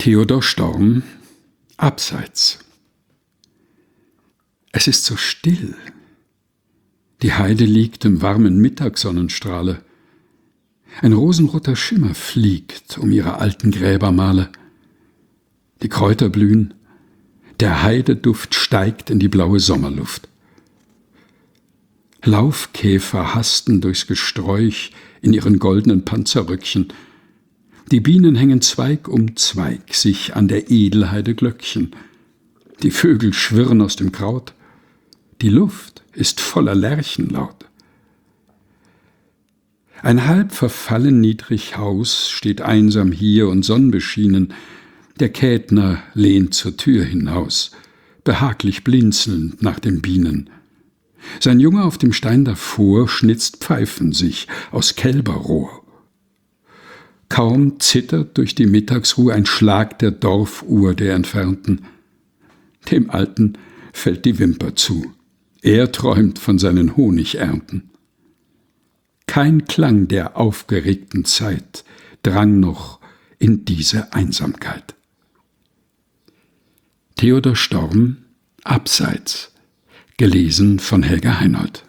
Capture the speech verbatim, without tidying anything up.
Theodor Storm, Abseits. Es ist so still. Die Heide liegt im warmen Mittagssonnenstrahle. Ein rosenroter Schimmer fliegt um ihre alten Gräbermale. Die Kräuter blühen, der Heideduft steigt in die blaue Sommerluft. Laufkäfer hasten durchs Gesträuch in ihren goldenen Panzerröckchen. Die Bienen hängen Zweig um Zweig sich an der Edelheide Glöckchen. Die Vögel schwirren aus dem Kraut. Die Luft ist voller Lerchenlaut. Ein halb verfallen niedrig Haus steht einsam hier und sonnenbeschienen. Der Kätner lehnt zur Tür hinaus, behaglich blinzelnd nach den Bienen. Sein Junge auf dem Stein davor schnitzt Pfeifen sich aus Kälberrohr. Kaum zittert durch die Mittagsruhe ein Schlag der Dorfuhr der Entfernten. Dem Alten fällt die Wimper zu. Er träumt von seinen Honigernten. Kein Klang der aufgeregten Zeit drang noch in diese Einsamkeit. Theodor Storm, Abseits, gelesen von Helga Heinold.